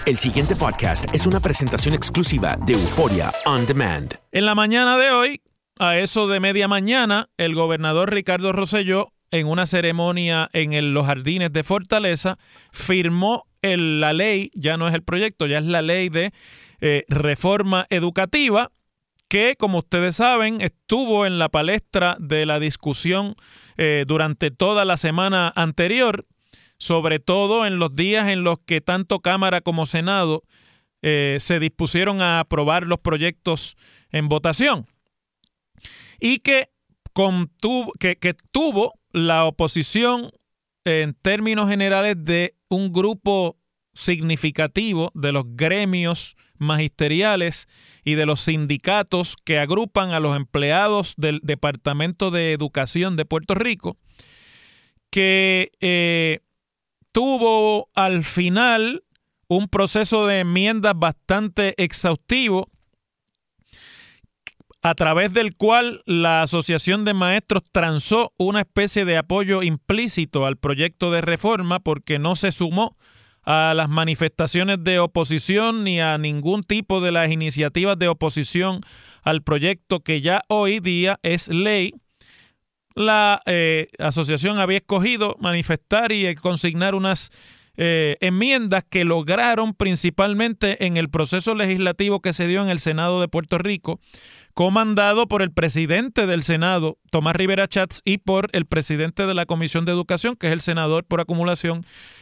El siguiente podcast es una presentación exclusiva de Euphoria On Demand. En la mañana de hoy, a eso de media mañana, el gobernador Ricardo Rosselló, en una ceremonia en los jardines de Fortaleza, firmó la ley, ya no es el proyecto, ya es la ley de reforma educativa, que, como ustedes saben, estuvo en la palestra de la discusión durante toda la semana anterior, sobre todo en los días en los que tanto Cámara como Senado se dispusieron a aprobar los proyectos en votación, y que tuvo la oposición en términos generales de un grupo significativo de los gremios magisteriales y de los sindicatos que agrupan a los empleados del Departamento de Educación de Puerto Rico, que tuvo al final un proceso de enmiendas bastante exhaustivo, a través del cual la Asociación de Maestros transó una especie de apoyo implícito al proyecto de reforma, porque no se sumó a las manifestaciones de oposición ni a ningún tipo de las iniciativas de oposición al proyecto que ya hoy día es ley. La asociación había escogido manifestar y consignar unas enmiendas que lograron principalmente en el proceso legislativo que se dio en el Senado de Puerto Rico, comandado por el presidente del Senado, Tomás Rivera Chats, y por el presidente de la Comisión de Educación, que es el senador por acumulación,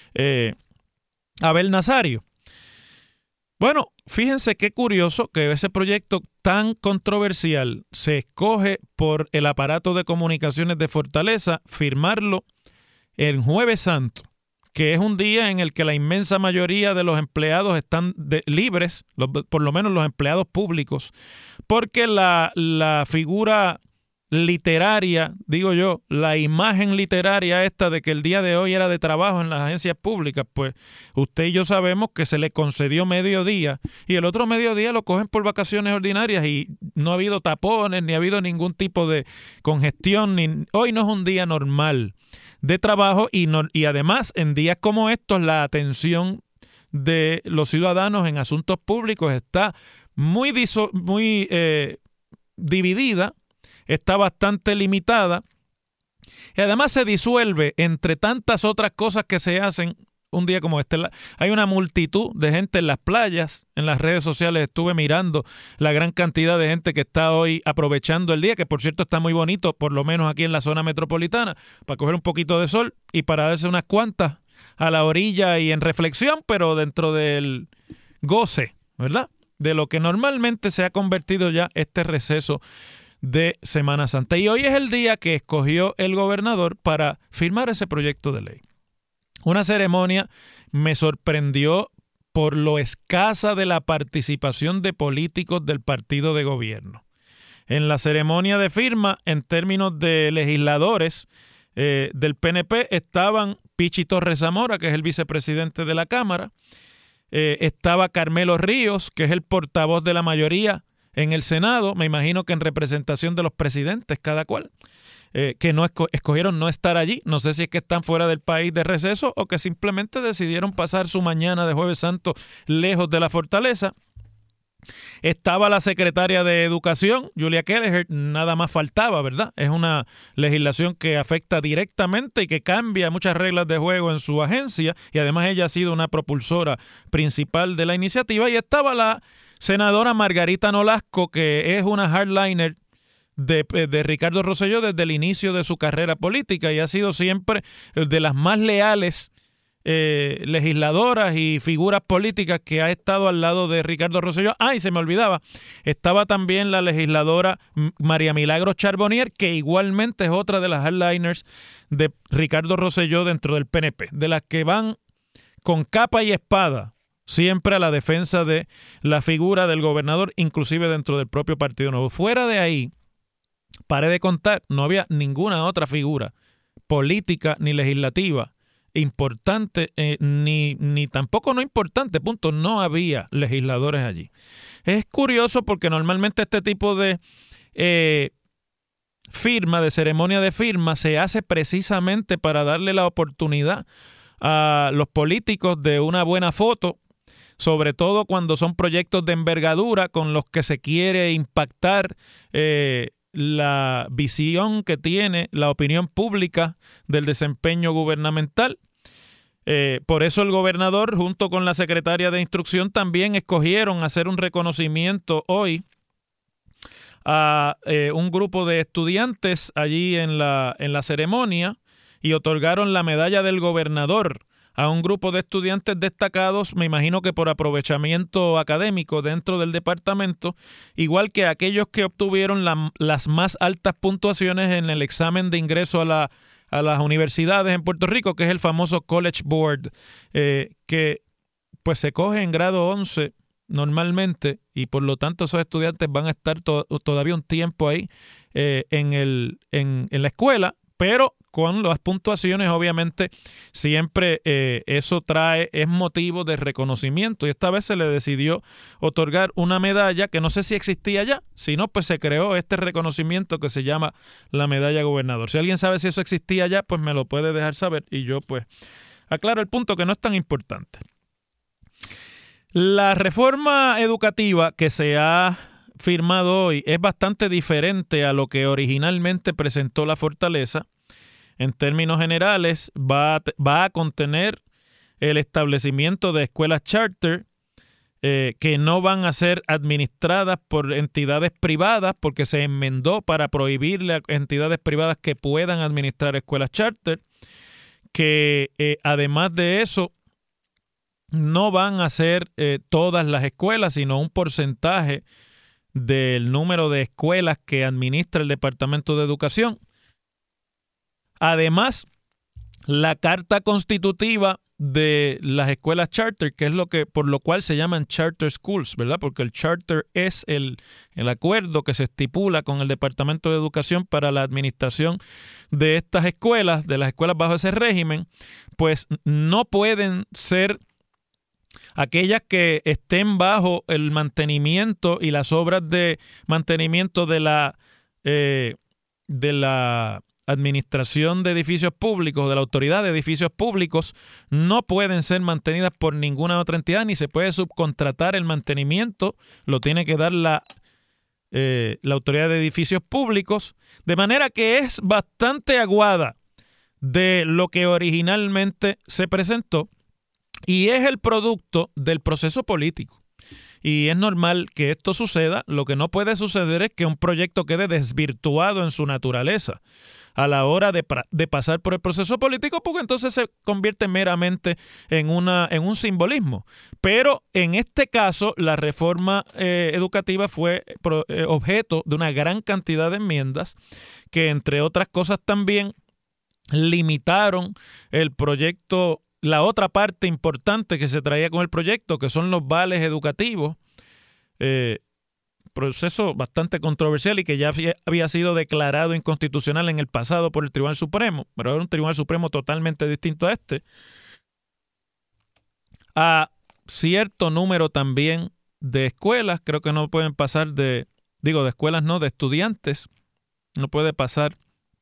Abel Nazario. Bueno, fíjense qué curioso que ese proyecto tan controversial se escoge por el aparato de comunicaciones de Fortaleza firmarlo el Jueves Santo, que es un día en el que la inmensa mayoría de los empleados están libres, por lo menos los empleados públicos, porque la figura literaria, digo yo, la imagen literaria esta de que el día de hoy era de trabajo en las agencias públicas, pues usted y yo sabemos que se le concedió mediodía y el otro mediodía lo cogen por vacaciones ordinarias y no ha habido tapones, ni ha habido ningún tipo de congestión, hoy no es un día normal de trabajo y además en días como estos la atención de los ciudadanos en asuntos públicos está muy dividida, está bastante limitada y además se disuelve entre tantas otras cosas que se hacen un día como este. Hay una multitud de gente en las playas, en las redes sociales estuve mirando la gran cantidad de gente que está hoy aprovechando el día, que por cierto está muy bonito, por lo menos aquí en la zona metropolitana, para coger un poquito de sol y para darse unas cuantas a la orilla y en reflexión, pero dentro del goce, ¿verdad?, de lo que normalmente se ha convertido ya este receso de Semana Santa. Y hoy es el día que escogió el gobernador para firmar ese proyecto de ley. Una ceremonia me sorprendió por lo escasa de la participación de políticos del partido de gobierno. En la ceremonia de firma, en términos de legisladores del PNP, estaban Pichi Torres Zamora, que es el vicepresidente de la Cámara, estaba Carmelo Ríos, que es el portavoz de la mayoría en el Senado, me imagino que en representación de los presidentes cada cual, que no escogieron no estar allí. No sé si es que están fuera del país de receso o que simplemente decidieron pasar su mañana de Jueves Santo lejos de la Fortaleza. Estaba la secretaria de Educación, Julia Kelleher, nada más faltaba, ¿verdad? Es una legislación que afecta directamente y que cambia muchas reglas de juego en su agencia, y además ella ha sido una propulsora principal de la iniciativa. Y estaba la senadora Margarita Nolasco, que es una hardliner de Ricardo Rosselló desde el inicio de su carrera política y ha sido siempre de las más leales legisladoras y figuras políticas que ha estado al lado de Ricardo Rosselló. Y se me olvidaba, estaba también la legisladora María Milagros Charbonnier, que igualmente es otra de las hardliners de Ricardo Rosselló dentro del PNP, de las que van con capa y espada siempre a la defensa de la figura del gobernador, inclusive dentro del propio Partido Nuevo. Fuera de ahí, paré de contar, no había ninguna otra figura política ni legislativa importante, ni tampoco no importante, punto. No había legisladores allí. Es curioso porque normalmente este tipo de firma, de ceremonia de firma, se hace precisamente para darle la oportunidad a los políticos de una buena foto, sobre todo cuando son proyectos de envergadura con los que se quiere impactar la visión que tiene la opinión pública del desempeño gubernamental. Por eso el gobernador, junto con la secretaria de Instrucción, también escogieron hacer un reconocimiento hoy a un grupo de estudiantes allí en la ceremonia y otorgaron la medalla del gobernador a un grupo de estudiantes destacados, me imagino que por aprovechamiento académico dentro del departamento, igual que aquellos que obtuvieron las más altas puntuaciones en el examen de ingreso a las universidades en Puerto Rico, que es el famoso College Board, que pues se coge en grado 11 normalmente, y por lo tanto esos estudiantes van a estar todavía un tiempo ahí en la escuela, pero con las puntuaciones obviamente siempre eso es motivo de reconocimiento, y esta vez se le decidió otorgar una medalla que no sé si existía ya, si no pues se creó este reconocimiento que se llama la medalla gobernador. Si alguien sabe si eso existía ya, pues me lo puede dejar saber y yo pues aclaro el punto que no es tan importante. La reforma educativa que se ha firmado hoy es bastante diferente a lo que originalmente presentó la Fortaleza. En términos generales, va a contener el establecimiento de escuelas charter que no van a ser administradas por entidades privadas, porque se enmendó para prohibirle a entidades privadas que puedan administrar escuelas charter, que además de eso, no van a ser todas las escuelas, sino un porcentaje del número de escuelas que administra el Departamento de Educación. Además, la carta constitutiva de las escuelas charter, que es por lo cual se llaman charter schools, ¿verdad? Porque el charter es el acuerdo que se estipula con el Departamento de Educación para la administración de estas escuelas, de las escuelas bajo ese régimen, pues no pueden ser aquellas que estén bajo el mantenimiento y las obras de mantenimiento de la Administración de Edificios Públicos, de la Autoridad de Edificios Públicos, no pueden ser mantenidas por ninguna otra entidad, ni se puede subcontratar el mantenimiento, lo tiene que dar la Autoridad de Edificios Públicos, de manera que es bastante aguada de lo que originalmente se presentó y es el producto del proceso político. Y es normal que esto suceda. Lo que no puede suceder es que un proyecto quede desvirtuado en su naturaleza a la hora de pasar por el proceso político, porque entonces se convierte meramente en un simbolismo. Pero en este caso, la reforma educativa fue objeto de una gran cantidad de enmiendas que, entre otras cosas, también limitaron el proyecto. La otra parte importante que se traía con el proyecto, que son los vales educativos, proceso bastante controversial y que ya había sido declarado inconstitucional en el pasado por el Tribunal Supremo, pero era un Tribunal Supremo totalmente distinto a este, a cierto número también de escuelas, creo que no pueden pasar de escuelas no, de estudiantes, no puede pasar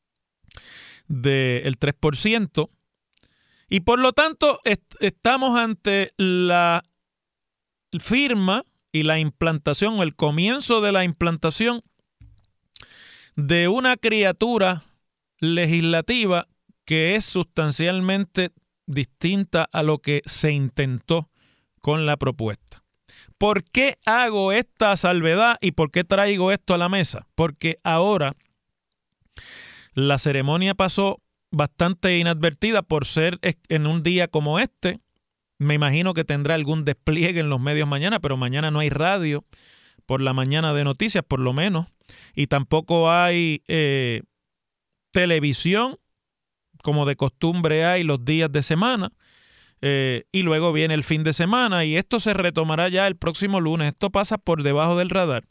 del 3%. Y por lo tanto, estamos ante la firma y la implantación, o el comienzo de la implantación de una criatura legislativa que es sustancialmente distinta a lo que se intentó con la propuesta. ¿Por qué hago esta salvedad y por qué traigo esto a la mesa? Porque ahora la ceremonia pasó bastante inadvertida por ser en un día como este. Me imagino que tendrá algún despliegue en los medios mañana, pero mañana no hay radio por la mañana de noticias, por lo menos, y tampoco hay televisión, como de costumbre hay los días de semana, y luego viene el fin de semana, y esto se retomará ya el próximo lunes. Esto pasa por debajo del radar.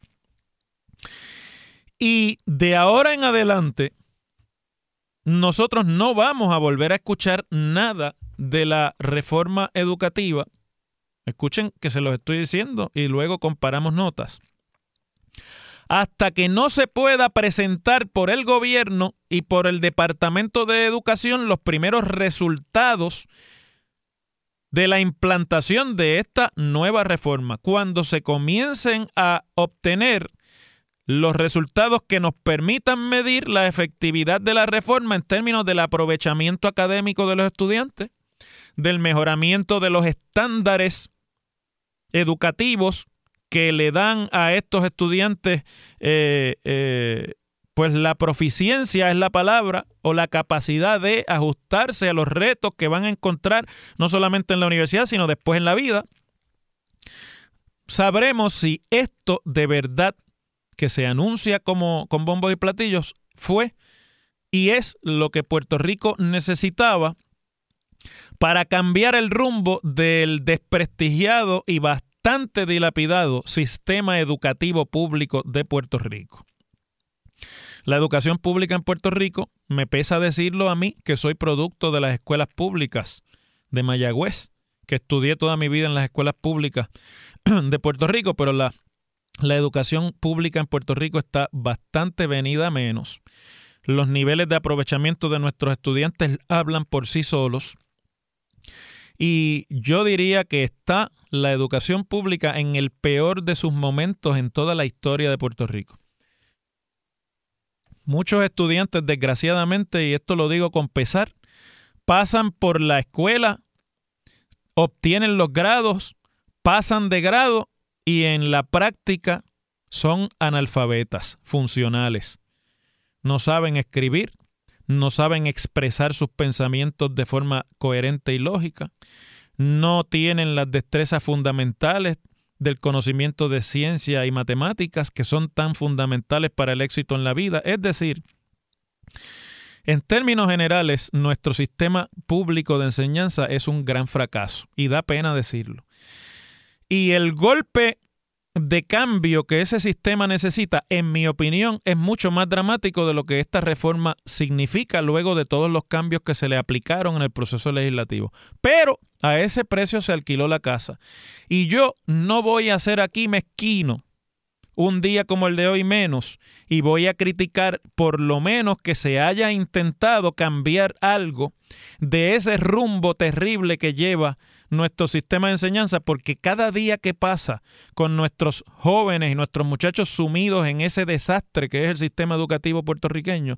Y de ahora en adelante, nosotros no vamos a volver a escuchar nada de la reforma educativa. Escuchen que se los estoy diciendo y luego comparamos notas. Hasta que no se pueda presentar por el gobierno y por el Departamento de Educación los primeros resultados de la implantación de esta nueva reforma, cuando se comiencen a obtener los resultados que nos permitan medir la efectividad de la reforma en términos del aprovechamiento académico de los estudiantes, del mejoramiento de los estándares educativos que le dan a estos estudiantes pues la proficiencia es la palabra, o la capacidad de ajustarse a los retos que van a encontrar no solamente en la universidad, sino después en la vida. Sabremos si esto de verdad que se anuncia como con bombos y platillos fue y es lo que Puerto Rico necesitaba para cambiar el rumbo del desprestigiado y bastante dilapidado sistema educativo público de Puerto Rico. La educación pública en Puerto Rico, me pesa decirlo a mí, que soy producto de las escuelas públicas de Mayagüez, que estudié toda mi vida en las escuelas públicas de Puerto Rico, pero la educación pública en Puerto Rico está bastante venida a menos. Los niveles de aprovechamiento de nuestros estudiantes hablan por sí solos. Y yo diría que está la educación pública en el peor de sus momentos en toda la historia de Puerto Rico. Muchos estudiantes, desgraciadamente, y esto lo digo con pesar, pasan por la escuela, obtienen los grados, pasan de grado y en la práctica son analfabetas funcionales. No saben escribir, no saben expresar sus pensamientos de forma coherente y lógica, no tienen las destrezas fundamentales del conocimiento de ciencia y matemáticas que son tan fundamentales para el éxito en la vida. Es decir, en términos generales, nuestro sistema público de enseñanza es un gran fracaso y da pena decirlo. Y el golpe de cambio que ese sistema necesita, en mi opinión, es mucho más dramático de lo que esta reforma significa luego de todos los cambios que se le aplicaron en el proceso legislativo. Pero a ese precio se alquiló la casa. Y yo no voy a ser aquí mezquino un día como el de hoy menos, y voy a criticar por lo menos que se haya intentado cambiar algo de ese rumbo terrible que lleva nuestro sistema de enseñanza, porque cada día que pasa con nuestros jóvenes y nuestros muchachos sumidos en ese desastre que es el sistema educativo puertorriqueño,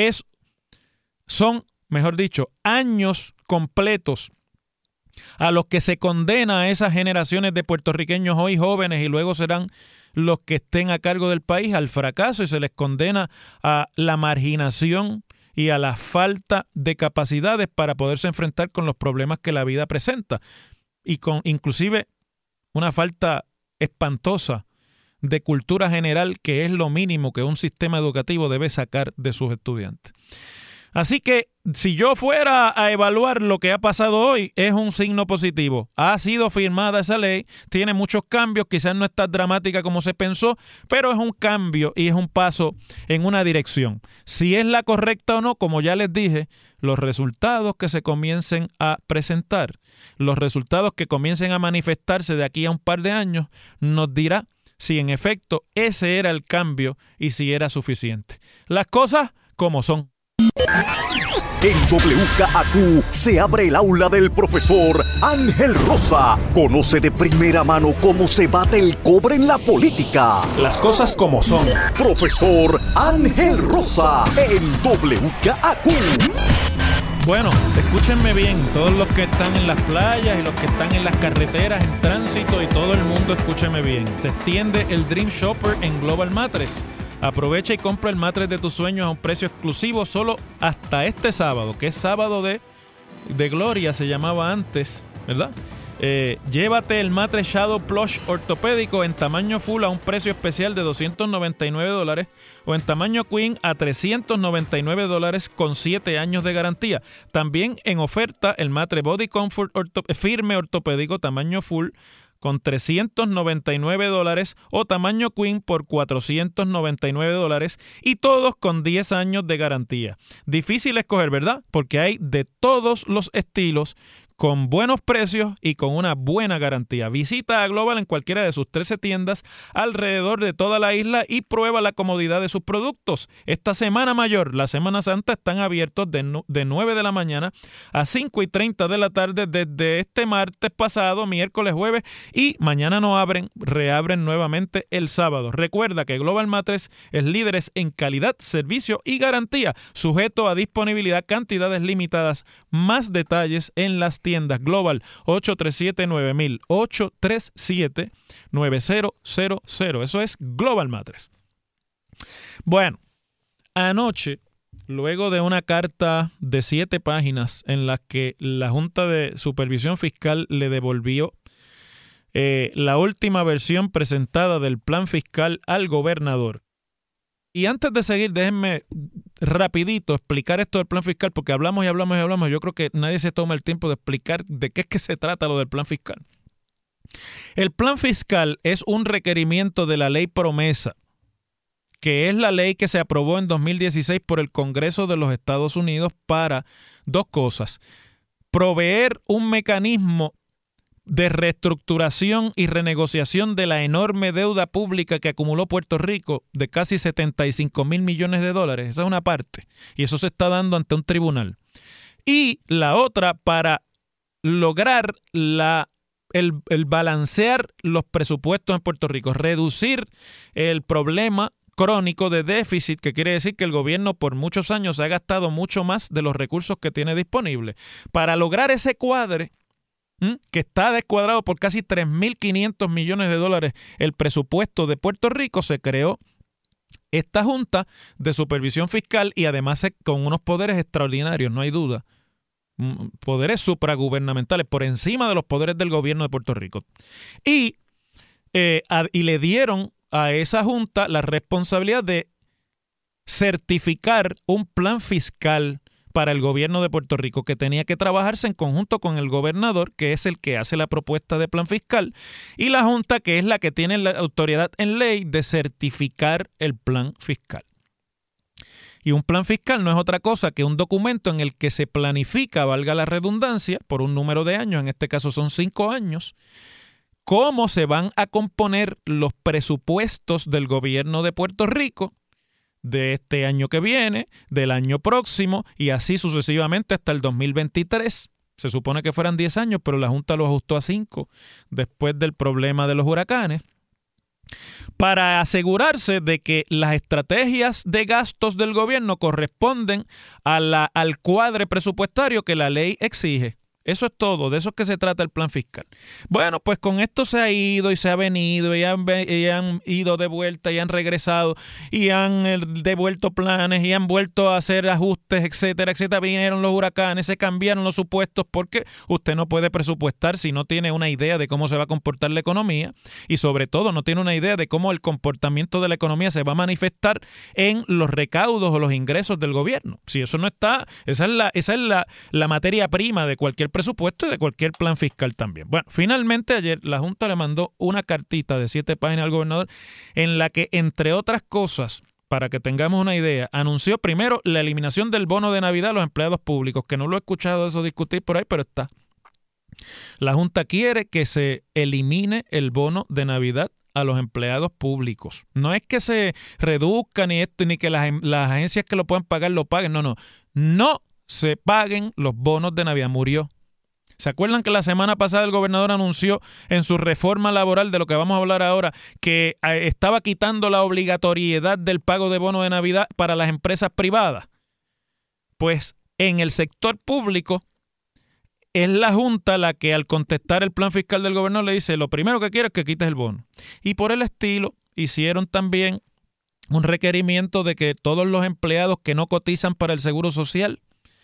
son, mejor dicho, años completos a los que se condena a esas generaciones de puertorriqueños hoy jóvenes y luego serán los que estén a cargo del país al fracaso, y se les condena a la marginación y a la falta de capacidades para poderse enfrentar con los problemas que la vida presenta, y con inclusive una falta espantosa de cultura general, que es lo mínimo que un sistema educativo debe sacar de sus estudiantes. Así que si yo fuera a evaluar lo que ha pasado hoy, es un signo positivo. Ha sido firmada esa ley, tiene muchos cambios, quizás no es tan dramática como se pensó, pero es un cambio y es un paso en una dirección. Si es la correcta o no, como ya les dije, los resultados que se comiencen a presentar, los resultados que comiencen a manifestarse de aquí a un par de años, nos dirá si en efecto ese era el cambio y si era suficiente. Las cosas como son. En WKAQ se abre el aula del profesor Ángel Rosa. Conoce de primera mano cómo se bate el cobre en la política. Las cosas como son. Profesor Ángel Rosa en WKAQ. Bueno, escúchenme bien, todos los que están en las playas y los que están en las carreteras, en tránsito, y todo el mundo, escúcheme bien. Se extiende el Dream Shopper en Global Mattress. Aprovecha y compra el matres de tus sueños a un precio exclusivo solo hasta este sábado, que es sábado de Gloria, se llamaba antes, ¿verdad? Llévate el matres Shadow Plush ortopédico en tamaño full a un precio especial de $299 o en tamaño queen a $399 con 7 años de garantía. También en oferta el matres Body Comfort firme ortopédico tamaño full con $399 o tamaño queen por $499, y todos con 10 años de garantía. Difícil escoger, ¿verdad? Porque hay de todos los estilos, con buenos precios y con una buena garantía. Visita a Global en cualquiera de sus 13 tiendas alrededor de toda la isla y prueba la comodidad de sus productos. Esta Semana Mayor, la Semana Santa, están abiertos de 9 de la mañana a 5:30 de la tarde desde este martes pasado, miércoles, jueves, y mañana no abren, reabren nuevamente el sábado. Recuerda que Global Mattress es líderes en calidad, servicio y garantía, sujeto a disponibilidad, cantidades limitadas. Más detalles en las tiendas. Global 837-9000, 837-9000. Eso es Global Mattress. Bueno, anoche, luego de una carta de 7 páginas en la que la Junta de Supervisión Fiscal le devolvió la última versión presentada del plan fiscal al gobernador. Y antes de seguir, déjenme rapidito explicar esto del plan fiscal, porque hablamos y hablamos y hablamos. Yo creo que nadie se toma el tiempo de explicar de qué es que se trata lo del plan fiscal. El plan fiscal es un requerimiento de la ley promesa, que es la ley que se aprobó en 2016 por el Congreso de los Estados Unidos para dos cosas: proveer un mecanismo de reestructuración y renegociación de la enorme deuda pública que acumuló Puerto Rico de casi 75,000 millones de dólares. Esa es una parte, y eso se está dando ante un tribunal. Y la otra, para lograr el balancear los presupuestos en Puerto Rico, reducir el problema crónico de déficit, que quiere decir que el gobierno por muchos años ha gastado mucho más de los recursos que tiene disponibles. Para lograr ese cuadre, que está descuadrado por casi 3.500 millones de dólares el presupuesto de Puerto Rico, se creó esta Junta de Supervisión Fiscal, y además con unos poderes extraordinarios, no hay duda, poderes supragubernamentales por encima de los poderes del gobierno de Puerto Rico. Y le dieron a esa Junta la responsabilidad de certificar un plan fiscal para el gobierno de Puerto Rico, que tenía que trabajarse en conjunto con el gobernador, que es el que hace la propuesta de plan fiscal, y la Junta, que es la que tiene la autoridad en ley de certificar el plan fiscal. Y un plan fiscal no es otra cosa que un documento en el que se planifica, valga la redundancia, por un número de años, en este caso son 5 años, cómo se van a componer los presupuestos del gobierno de Puerto Rico de este año que viene, del año próximo, y así sucesivamente hasta el 2023. Se supone que fueran 10 años, pero la Junta lo ajustó a 5 después del problema de los huracanes, para asegurarse de que las estrategias de gastos del gobierno corresponden al cuadre presupuestario que la ley exige. Eso es todo, de eso es que se trata el plan fiscal. Bueno, pues con esto se ha ido y se ha venido y han ido de vuelta y han regresado y han devuelto planes y han vuelto a hacer ajustes, etcétera, etcétera. Vinieron los huracanes, se cambiaron los supuestos, porque usted no puede presupuestar si no tiene una idea de cómo se va a comportar la economía, y sobre todo no tiene una idea de cómo el comportamiento de la economía se va a manifestar en los recaudos o los ingresos del gobierno. Si eso no está, esa es la materia prima de cualquier presupuesto y de cualquier plan fiscal también. Bueno, finalmente ayer la Junta le mandó una cartita de 7 páginas al gobernador, en la que, entre otras cosas, para que tengamos una idea, anunció primero la eliminación del bono de Navidad a los empleados públicos, que no lo he escuchado eso discutir por ahí, pero está. La Junta quiere que se elimine el bono de Navidad a los empleados públicos. No es que se reduzca ni esto, ni que las agencias que lo puedan pagar lo paguen. No se paguen los bonos de Navidad. Murió. ¿Se acuerdan que la semana pasada el gobernador anunció en su reforma laboral, de lo que vamos a hablar ahora, que estaba quitando la obligatoriedad del pago de bono de Navidad para las empresas privadas? Pues en el sector público es la Junta la que, al contestar el plan fiscal del gobernador, le dice: lo primero que quiero es que quites el bono. Y por el estilo hicieron también un requerimiento de que todos los empleados que no cotizan para el Seguro Social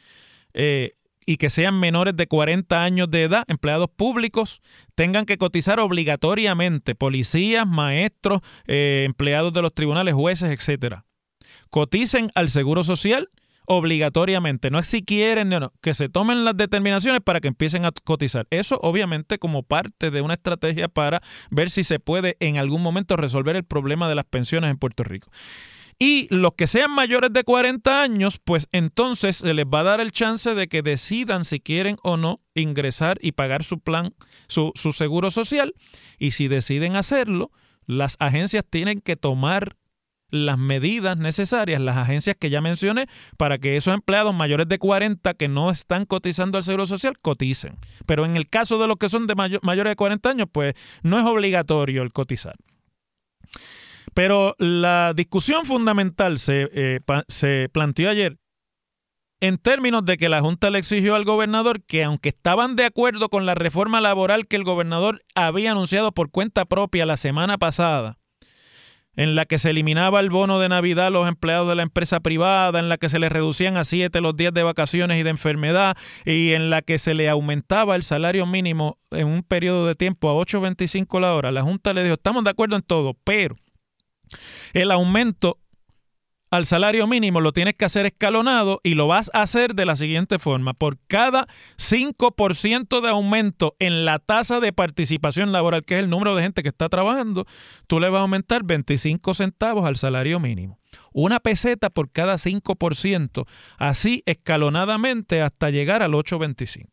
y que sean menores de 40 años de edad, empleados públicos, tengan que cotizar obligatoriamente. Policías, maestros, empleados de los tribunales, jueces, etcétera. Coticen al Seguro Social obligatoriamente. No es si quieren, no, que se tomen las determinaciones para que empiecen a cotizar. Eso obviamente como parte de una estrategia para ver si se puede en algún momento resolver el problema de las pensiones en Puerto Rico. Y los que sean mayores de 40 años, pues entonces se les va a dar el chance de que decidan si quieren o no ingresar y pagar su plan, su seguro social. Y si deciden hacerlo, las agencias tienen que tomar las medidas necesarias, las agencias que ya mencioné, para que esos empleados mayores de 40 que no están cotizando al Seguro Social, coticen. Pero en el caso de los que son de mayores de 40 años, pues no es obligatorio el cotizar. Pero la discusión fundamental se planteó ayer en términos de que la Junta le exigió al gobernador que, aunque estaban de acuerdo con la reforma laboral que el gobernador había anunciado por cuenta propia la semana pasada, en la que se eliminaba el bono de Navidad a los empleados de la empresa privada, en la que se les reducían a 7 los días de vacaciones y de enfermedad, y en la que se le aumentaba el salario mínimo en un periodo de tiempo a $8.25 la hora, la Junta le dijo, estamos de acuerdo en todo, pero el aumento al salario mínimo lo tienes que hacer escalonado y lo vas a hacer de la siguiente forma. Por cada 5% de aumento en la tasa de participación laboral, que es el número de gente que está trabajando, tú le vas a aumentar 25 centavos al salario mínimo. 1 peseta por cada 5%, así escalonadamente hasta llegar al 8.25.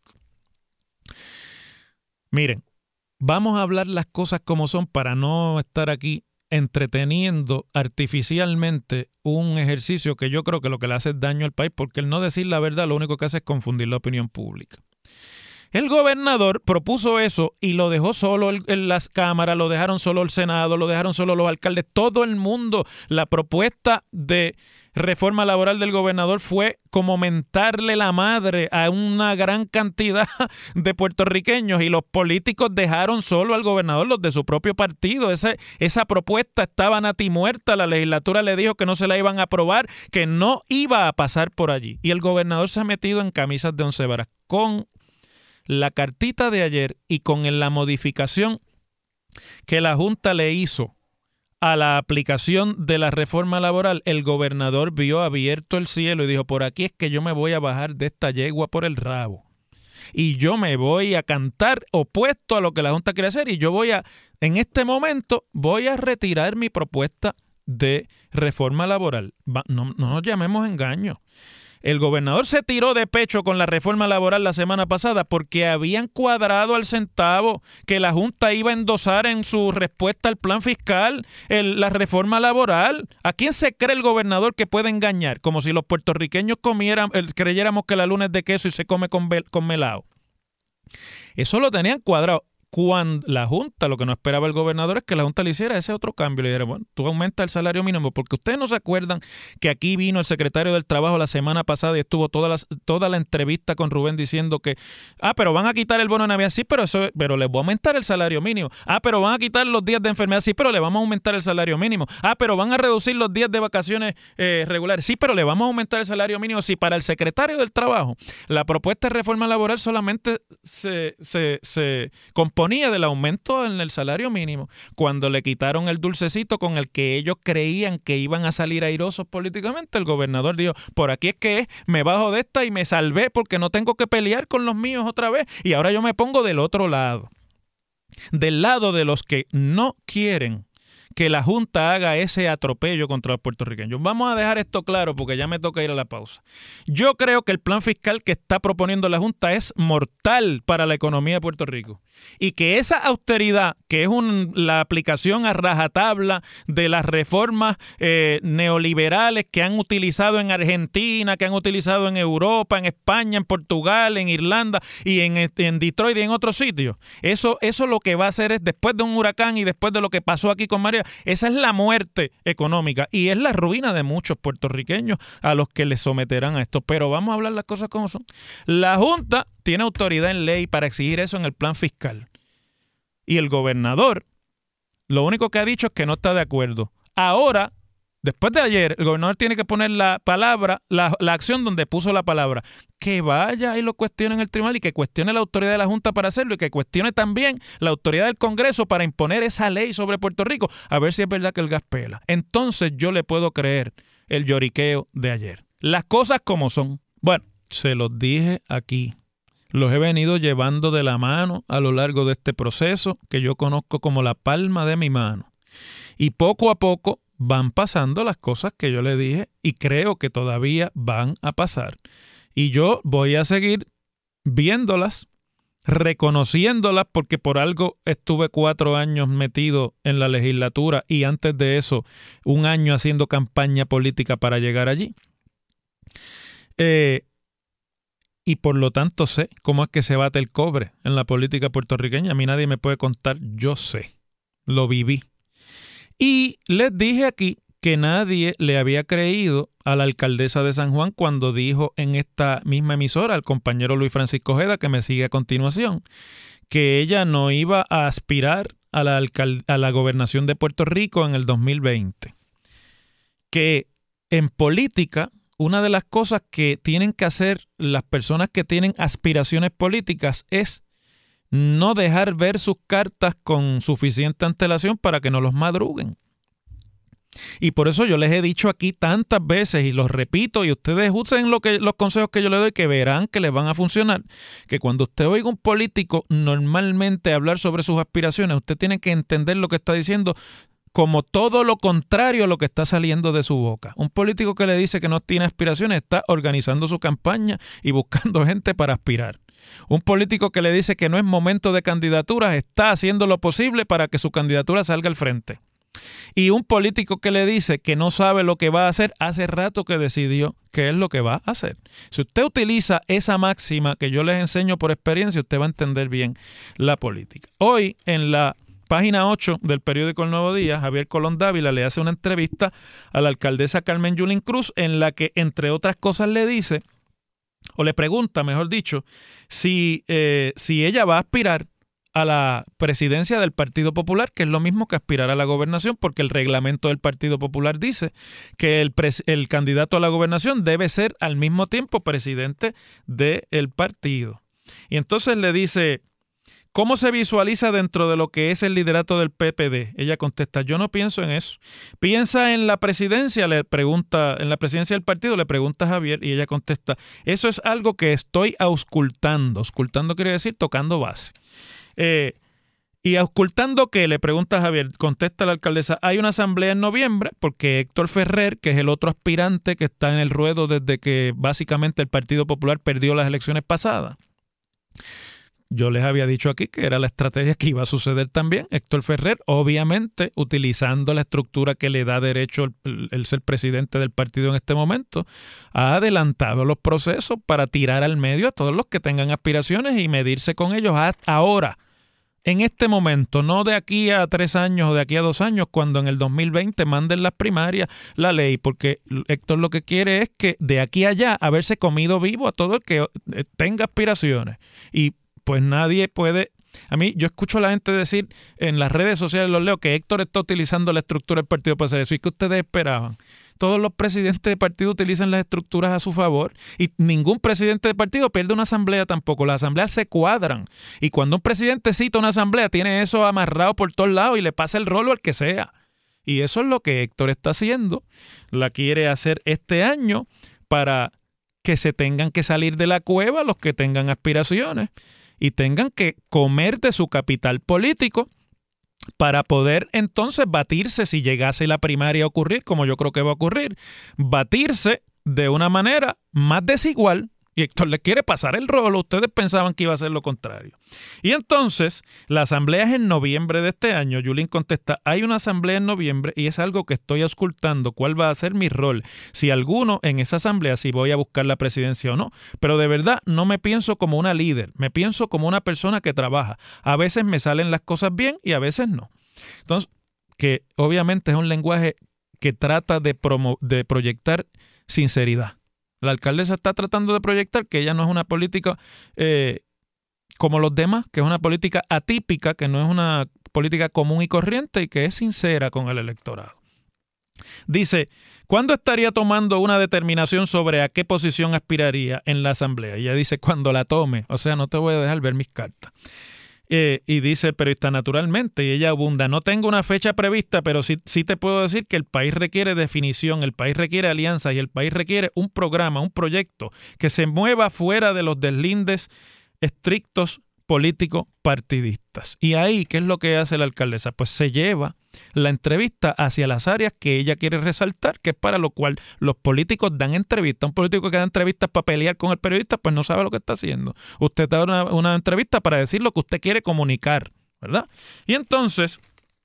Miren, vamos a hablar las cosas como son para no estar aquí entreteniendo artificialmente un ejercicio que yo creo que lo que le hace es daño al país, porque el no decir la verdad lo único que hace es confundir la opinión pública. El gobernador propuso eso y lo dejó solo en las cámaras, lo dejaron solo el Senado, lo dejaron solo los alcaldes, todo el mundo. La propuesta de reforma laboral del gobernador fue como mentarle la madre a una gran cantidad de puertorriqueños, y los políticos dejaron solo al gobernador, los de su propio partido. Esa propuesta estaba natimuerta, la legislatura le dijo que no se la iban a aprobar, que no iba a pasar por allí. Y el gobernador se ha metido en camisas de 11 varas. Con la cartita de ayer y con la modificación que la Junta le hizo a la aplicación de la reforma laboral, el gobernador vio abierto el cielo y dijo, por aquí es que yo me voy a bajar de esta yegua por el rabo. Y yo me voy a cantar opuesto a lo que la Junta quiere hacer, y yo en este momento, voy a retirar mi propuesta de reforma laboral. No nos llamemos engaño. El gobernador se tiró de pecho con la reforma laboral la semana pasada porque habían cuadrado al centavo que la Junta iba a endosar en su respuesta al plan fiscal la reforma laboral. ¿A quién se cree el gobernador que puede engañar? Como si los puertorriqueños creyéramos que la luna es de queso y se come con melao. Eso lo tenían cuadrado. Cuando la Junta, lo que no esperaba el gobernador es que la Junta le hiciera ese otro cambio. Le dijera, bueno, tú aumentas el salario mínimo, porque ustedes no se acuerdan que aquí vino el secretario del Trabajo la semana pasada y estuvo toda la entrevista con Rubén diciendo que, pero van a quitar el bono de Navidad, sí, pero les voy a aumentar el salario mínimo. Pero van a quitar los días de enfermedad, sí, pero le vamos a aumentar el salario mínimo. Pero van a reducir los días de vacaciones regulares, sí, pero le vamos a aumentar el salario mínimo. Sí, para el secretario del Trabajo, la propuesta de reforma laboral solamente se componía del aumento en el salario mínimo. Cuando le quitaron el dulcecito con el que ellos creían que iban a salir airosos políticamente, el gobernador dijo, por aquí es que me bajo de esta y me salvé porque no tengo que pelear con los míos otra vez, y ahora yo me pongo del otro lado, del lado de los que no quieren que la Junta haga ese atropello contra los puertorriqueños. Vamos a dejar esto claro porque ya me toca ir a la pausa. Yo creo que el plan fiscal que está proponiendo la Junta es mortal para la economía de Puerto Rico, y que esa austeridad, que es la aplicación a rajatabla de las reformas neoliberales que han utilizado en Argentina, que han utilizado en Europa, en España, en Portugal, en Irlanda y en Detroit y en otros sitios, eso lo que va a hacer es, después de un huracán y después de lo que pasó aquí con María, esa es la muerte económica y es la ruina de muchos puertorriqueños a los que les someterán a esto. Pero vamos a hablar las cosas como son. La Junta tiene autoridad en ley para exigir eso en el plan fiscal. Y el gobernador, lo único que ha dicho es que no está de acuerdo. Ahora, después de ayer, el gobernador tiene que poner la palabra, la acción donde puso la palabra. Que vaya y lo cuestione en el tribunal y que cuestione la autoridad de la Junta para hacerlo y que cuestione también la autoridad del Congreso para imponer esa ley sobre Puerto Rico, a ver si es verdad que el gas pela. Entonces yo le puedo creer el lloriqueo de ayer. Las cosas como son. Bueno, se los dije aquí. Los he venido llevando de la mano a lo largo de este proceso que yo conozco como la palma de mi mano. Y poco a poco van pasando las cosas que yo le dije y creo que todavía van a pasar. Y yo voy a seguir viéndolas, reconociéndolas, porque por algo estuve 4 años metido en la legislatura y antes de eso 1 año haciendo campaña política para llegar allí. Y por lo tanto sé cómo es que se bate el cobre en la política puertorriqueña. A mí nadie me puede contar, yo sé, lo viví. Y les dije aquí que nadie le había creído a la alcaldesa de San Juan cuando dijo en esta misma emisora al compañero Luis Francisco Ojeda, que me sigue a continuación, que ella no iba a aspirar a la gobernación de Puerto Rico en el 2020. Que en política, una de las cosas que tienen que hacer las personas que tienen aspiraciones políticas es no dejar ver sus cartas con suficiente antelación para que no los madruguen. Y por eso yo les he dicho aquí tantas veces y los repito, y ustedes usen los consejos que yo les doy, que verán que les van a funcionar, que cuando usted oiga un político normalmente hablar sobre sus aspiraciones, usted tiene que entender lo que está diciendo como todo lo contrario a lo que está saliendo de su boca. Un político que le dice que no tiene aspiraciones está organizando su campaña y buscando gente para aspirar. Un político que le dice que no es momento de candidaturas está haciendo lo posible para que su candidatura salga al frente. Y un político que le dice que no sabe lo que va a hacer, hace rato que decidió qué es lo que va a hacer. Si usted utiliza esa máxima que yo les enseño por experiencia, usted va a entender bien la política. Hoy, en la página 8 del periódico El Nuevo Día, Javier Colón Dávila le hace una entrevista a la alcaldesa Carmen Yulín Cruz en la que, entre otras cosas, le dice, o le pregunta, mejor dicho, si ella va a aspirar a la presidencia del Partido Popular, que es lo mismo que aspirar a la gobernación, porque el reglamento del Partido Popular dice que el candidato a la gobernación debe ser al mismo tiempo presidente del partido. Y entonces le dice, ¿cómo se visualiza dentro de lo que es el liderato del PPD? Ella contesta, yo no pienso en eso. ¿Piensa en la presidencia? Le pregunta, en la presidencia del partido, le pregunta a Javier, y ella contesta, eso es algo que estoy auscultando. Auscultando quiere decir tocando base. ¿Y auscultando qué? Le pregunta a Javier, contesta la alcaldesa, hay una asamblea en noviembre porque Héctor Ferrer, que es el otro aspirante que está en el ruedo desde que básicamente el Partido Popular perdió las elecciones pasadas. Yo les había dicho aquí que era la estrategia que iba a suceder también. Héctor Ferrer, obviamente, utilizando la estructura que le da derecho el ser presidente del partido en este momento, ha adelantado los procesos para tirar al medio a todos los que tengan aspiraciones y medirse con ellos ahora, en este momento, no de aquí a 3 años o de aquí a 2 años, cuando en el 2020 manden las primarias la ley, porque Héctor lo que quiere es que de aquí a allá haberse comido vivo a todo el que tenga aspiraciones. Y pues nadie puede. A mí, yo escucho a la gente decir en las redes sociales, los leo, que Héctor está utilizando la estructura del partido para hacer eso. ¿Y qué ustedes esperaban? Todos los presidentes de partido utilizan las estructuras a su favor y ningún presidente de partido pierde una asamblea tampoco. Las asambleas se cuadran y cuando un presidente cita una asamblea tiene eso amarrado por todos lados y le pasa el rolo al que sea. Y eso es lo que Héctor está haciendo. La quiere hacer este año para que se tengan que salir de la cueva los que tengan aspiraciones y tengan que comer de su capital político para poder entonces batirse, si llegase la primaria a ocurrir, como yo creo que va a ocurrir, batirse de una manera más desigual. Y Héctor le quiere pasar el rolo. Ustedes pensaban que iba a ser lo contrario. Y entonces, la asamblea es en noviembre de este año. Yulín contesta, hay una asamblea en noviembre y es algo que estoy auscultando. ¿Cuál va a ser mi rol? Si alguno en esa asamblea, si voy a buscar la presidencia o no. Pero de verdad, no me pienso como una líder. Me pienso como una persona que trabaja. A veces me salen las cosas bien y a veces no. Entonces, que obviamente es un lenguaje que trata de proyectar sinceridad. La alcaldesa está tratando de proyectar que ella no es una política como los demás, que es una política atípica, que no es una política común y corriente y que es sincera con el electorado. Dice, ¿cuándo estaría tomando una determinación sobre a qué posición aspiraría en la asamblea? Ella dice, cuando la tome, o sea, no te voy a dejar ver mis cartas. Y dice el periodista, naturalmente, y ella abunda, no tengo una fecha prevista, pero sí te puedo decir que el país requiere definición, el país requiere alianzas y el país requiere un programa, un proyecto que se mueva fuera de los deslindes estrictos políticos partidistas. Y ahí, ¿qué es lo que hace la alcaldesa? Pues se lleva la entrevista hacia las áreas que ella quiere resaltar, que es para lo cual los políticos dan entrevistas. Un político que da entrevistas para pelear con el periodista, pues no sabe lo que está haciendo. Usted da una entrevista para decir lo que usted quiere comunicar, ¿verdad? Y entonces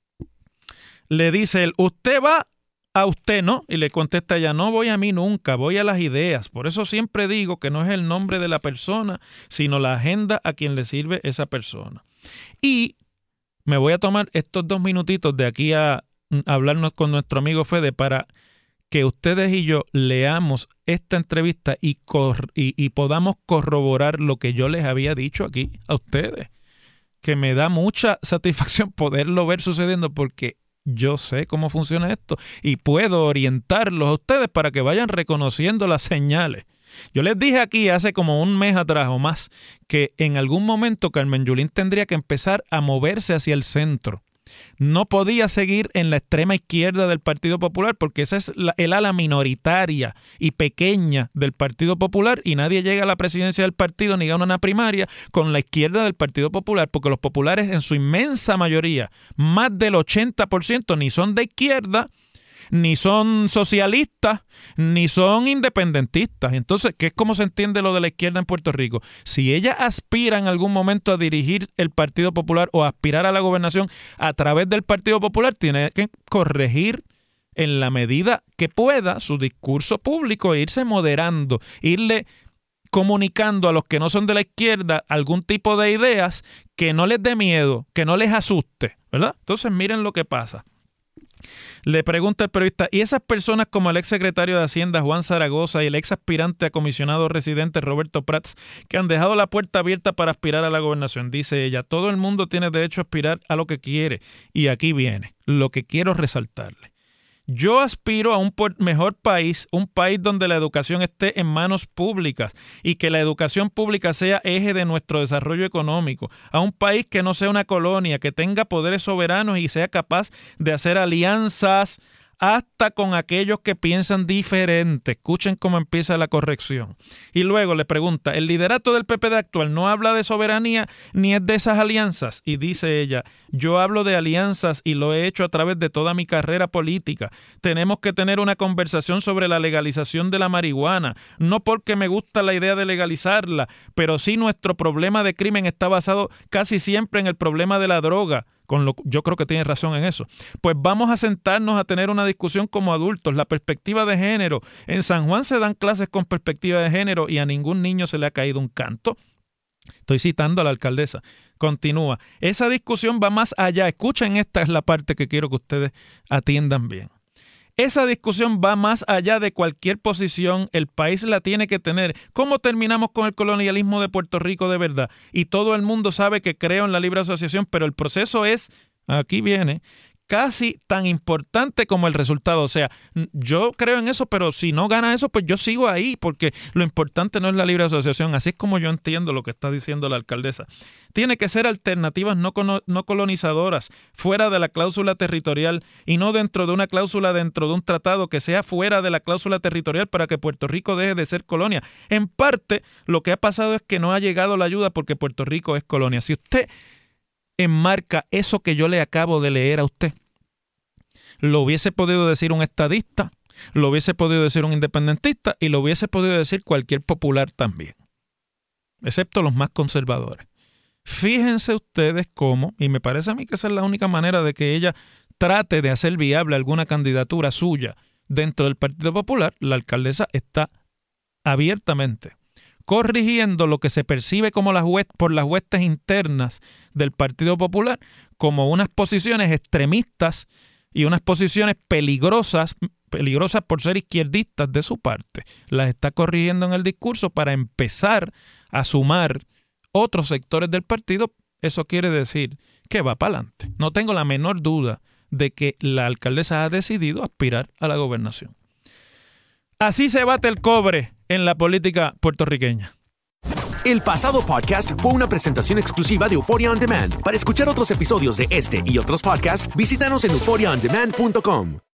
le dice él, usted va a usted, ¿no? Y le contesta ella, no voy a mí nunca, voy a las ideas. Por eso siempre digo que no es el nombre de la persona, sino la agenda a quien le sirve esa persona. Y me voy a tomar estos 2 minutitos de aquí a hablarnos con nuestro amigo Fede para que ustedes y yo leamos esta entrevista y podamos corroborar lo que yo les había dicho aquí a ustedes. Que me da mucha satisfacción poderlo ver sucediendo porque yo sé cómo funciona esto y puedo orientarlos a ustedes para que vayan reconociendo las señales. Yo les dije aquí hace como un mes atrás o más que en algún momento Carmen Yulín tendría que empezar a moverse hacia el centro. No podía seguir en la extrema izquierda del Partido Popular porque esa es el ala minoritaria y pequeña del Partido Popular y nadie llega a la presidencia del partido ni gana una primaria con la izquierda del Partido Popular porque los populares en su inmensa mayoría, más del 80%, ni son de izquierda, ni son socialistas, ni son independentistas. Entonces, ¿qué es cómo se entiende lo de la izquierda en Puerto Rico? Si ella aspira en algún momento a dirigir el Partido Popular o aspirar a la gobernación a través del Partido Popular, tiene que corregir en la medida que pueda su discurso público e irse moderando, irle comunicando a los que no son de la izquierda algún tipo de ideas que no les dé miedo, que no les asuste, ¿verdad? Entonces, miren lo que pasa. Le pregunta el periodista, ¿y esas personas como el ex secretario de Hacienda Juan Zaragoza y el ex aspirante a comisionado residente Roberto Prats que han dejado la puerta abierta para aspirar a la gobernación? Dice ella, todo el mundo tiene derecho a aspirar a lo que quiere y aquí viene lo que quiero resaltarle. Yo aspiro a un mejor país, un país donde la educación esté en manos públicas y que la educación pública sea eje de nuestro desarrollo económico, a un país que no sea una colonia, que tenga poderes soberanos y sea capaz de hacer alianzas hasta con aquellos que piensan diferente. Escuchen cómo empieza la corrección. Y luego le pregunta, ¿el liderato del PPD actual no habla de soberanía ni es de esas alianzas? Y dice ella, yo hablo de alianzas y lo he hecho a través de toda mi carrera política. Tenemos que tener una conversación sobre la legalización de la marihuana, no porque me gusta la idea de legalizarla, pero sí nuestro problema de crimen está basado casi siempre en el problema de la droga. Yo creo que tiene razón en eso. Pues vamos a sentarnos a tener una discusión como adultos, la perspectiva de género. En San Juan se dan clases con perspectiva de género y a ningún niño se le ha caído un canto. Estoy citando a la alcaldesa. Continúa. Esa discusión va más allá. Escuchen, esta es la parte que quiero que ustedes atiendan bien. Esa discusión va más allá de cualquier posición, el país la tiene que tener. ¿Cómo terminamos con el colonialismo de Puerto Rico de verdad? Y todo el mundo sabe que creo en la libre asociación, pero el proceso es, aquí viene, casi tan importante como el resultado. O sea, yo creo en eso, pero si no gana eso, pues yo sigo ahí, porque lo importante no es la libre asociación. Así es como yo entiendo lo que está diciendo la alcaldesa. Tiene que ser alternativas no colonizadoras, fuera de la cláusula territorial y no dentro de una cláusula dentro de un tratado que sea fuera de la cláusula territorial para que Puerto Rico deje de ser colonia. En parte, lo que ha pasado es que no ha llegado la ayuda porque Puerto Rico es colonia. Si usted enmarca eso que yo le acabo de leer a usted, lo hubiese podido decir un estadista, lo hubiese podido decir un independentista y lo hubiese podido decir cualquier popular también, excepto los más conservadores. Fíjense ustedes cómo, y me parece a mí que esa es la única manera de que ella trate de hacer viable alguna candidatura suya dentro del Partido Popular, la alcaldesa está abiertamente corrigiendo lo que se percibe como por las huestes internas del Partido Popular como unas posiciones extremistas y unas posiciones peligrosas por ser izquierdistas de su parte. Las está corrigiendo en el discurso para empezar a sumar otros sectores del partido. Eso quiere decir que va para adelante. No tengo la menor duda de que la alcaldesa ha decidido aspirar a la gobernación. Así se bate el cobre en la política puertorriqueña. El pasado podcast fue una presentación exclusiva de Euphoria On Demand. Para escuchar otros episodios de este y otros podcasts, visítanos en euphoriaondemand.com.